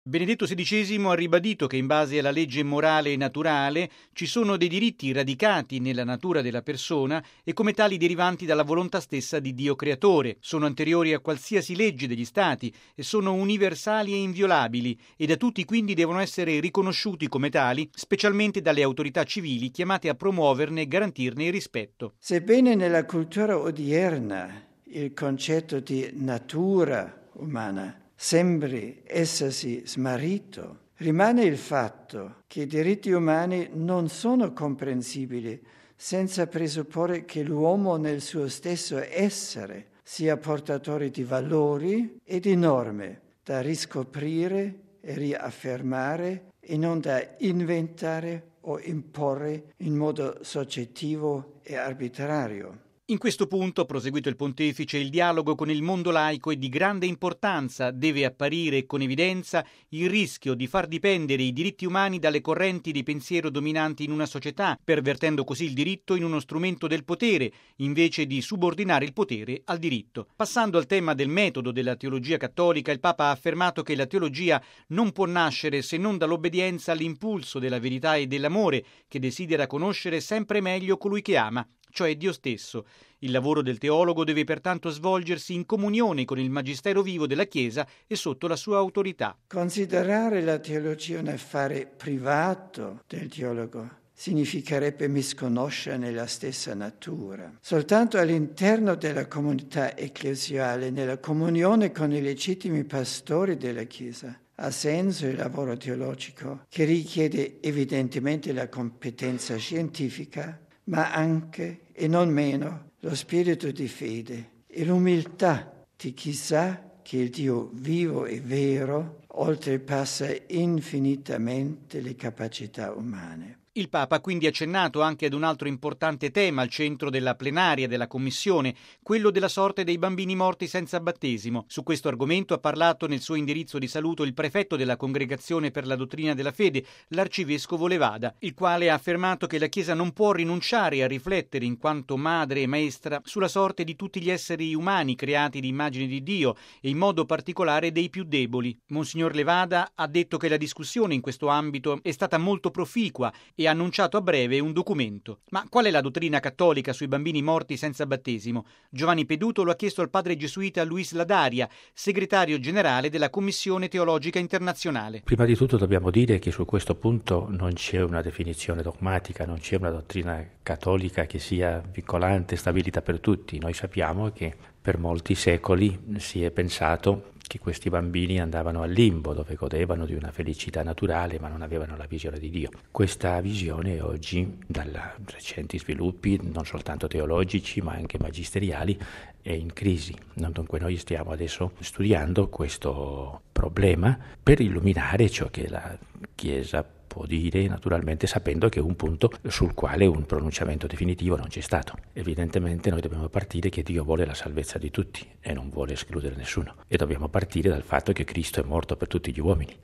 Benedetto XVI ha ribadito che in base alla legge morale e naturale ci sono dei diritti radicati nella natura della persona e come tali derivanti dalla volontà stessa di Dio creatore. Sono anteriori a qualsiasi legge degli Stati e sono universali e inviolabili e da tutti quindi devono essere riconosciuti come tali, specialmente dalle autorità civili chiamate a promuoverne e garantirne il rispetto. Sebbene nella cultura odierna il concetto di natura umana sembri essersi smarrito, rimane il fatto che i diritti umani non sono comprensibili senza presupporre che l'uomo nel suo stesso essere sia portatore di valori e di norme da riscoprire e riaffermare e non da inventare o imporre in modo soggettivo e arbitrario. In questo punto, proseguito il pontefice, il dialogo con il mondo laico è di grande importanza. Deve apparire con evidenza il rischio di far dipendere i diritti umani dalle correnti di pensiero dominanti in una società, pervertendo così il diritto in uno strumento del potere, invece di subordinare il potere al diritto. Passando al tema del metodo della teologia cattolica, il Papa ha affermato che la teologia non può nascere se non dall'obbedienza all'impulso della verità e dell'amore, che desidera conoscere sempre meglio colui che ama, cioè Dio stesso. Il lavoro del teologo deve pertanto svolgersi in comunione con il magistero vivo della Chiesa e sotto la sua autorità. Considerare la teologia un affare privato del teologo significherebbe misconoscerne la stessa natura. Soltanto all'interno della comunità ecclesiale, nella comunione con i legittimi pastori della Chiesa, ha senso il lavoro teologico, che richiede evidentemente la competenza scientifica, ma anche e non meno lo spirito di fede e l'umiltà di chi sa che il Dio vivo e vero oltrepassa infinitamente le capacità umane. Il Papa ha quindi accennato anche ad un altro importante tema al centro della plenaria della Commissione, quello della sorte dei bambini morti senza battesimo. Su questo argomento ha parlato nel suo indirizzo di saluto il prefetto della Congregazione per la Dottrina della Fede, l'arcivescovo Levada, il quale ha affermato che la Chiesa non può rinunciare a riflettere in quanto madre e maestra sulla sorte di tutti gli esseri umani creati di immagine di Dio e in modo particolare dei più deboli. Monsignor Levada ha detto che la discussione in questo ambito è stata molto proficua e ha annunciato a breve un documento. Ma qual è la dottrina cattolica sui bambini morti senza battesimo? Giovanni Peduto lo ha chiesto al padre gesuita Luis Ladaria, segretario generale della Commissione Teologica Internazionale. Prima di tutto dobbiamo dire che su questo punto non c'è una definizione dogmatica, non c'è una dottrina cattolica che sia vincolante, stabilita per tutti. Noi sappiamo che per molti secoli si è pensato che questi bambini andavano al limbo, dove godevano di una felicità naturale ma non avevano la visione di Dio. Questa visione oggi, dai recenti sviluppi, non soltanto teologici ma anche magisteriali, è in crisi. Dunque noi stiamo adesso studiando questo problema per illuminare ciò che la Chiesa può dire, naturalmente sapendo che è un punto sul quale un pronunciamento definitivo non c'è stato. Evidentemente noi dobbiamo partire che Dio vuole la salvezza di tutti e non vuole escludere nessuno, e dobbiamo partire dal fatto che Cristo è morto per tutti gli uomini.